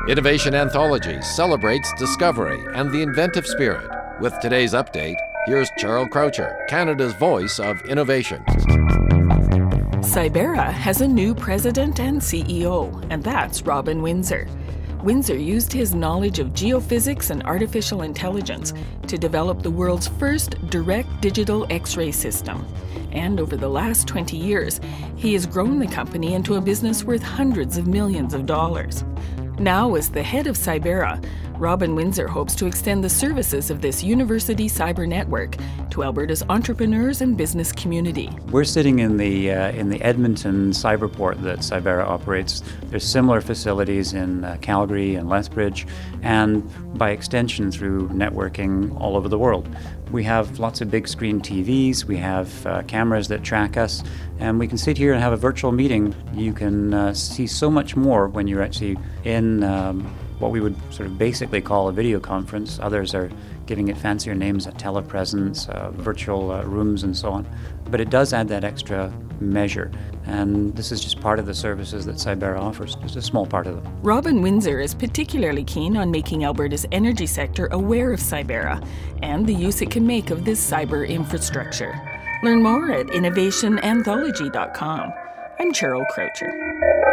Innovation Anthology celebrates discovery and the inventive spirit. With today's update, here's Cheryl Croucher, Canada's voice of innovation. Cyberra has a new president and CEO, and that's Robin Windsor. Windsor used his knowledge of geophysics and artificial intelligence to develop the world's first direct digital X-ray system. And over the last 20 years, he has grown the company into a business worth hundreds of millions of dollars. Now, as the head of Cyberra, Robin Windsor hopes to extend the services of this university cyber network to Alberta's entrepreneurs and business community. We're sitting in the Edmonton cyberport that Cyberra operates. There's similar facilities in Calgary and Lethbridge, and by extension through networking all over the world. We have lots of big screen TVs, we have cameras that track us, and we can sit here and have a virtual meeting. You can see so much more when you're actually in what we would sort of basically call a video conference. Others are giving it fancier names, a telepresence, virtual rooms and so on. But it does add that extra measure, and this is just part of the services that Cyberra offers, just a small part of them. Robin Windsor is particularly keen on making Alberta's energy sector aware of Cyberra and the use it can make of this cyber infrastructure. Learn more at innovationanthology.com. I'm Cheryl Croucher.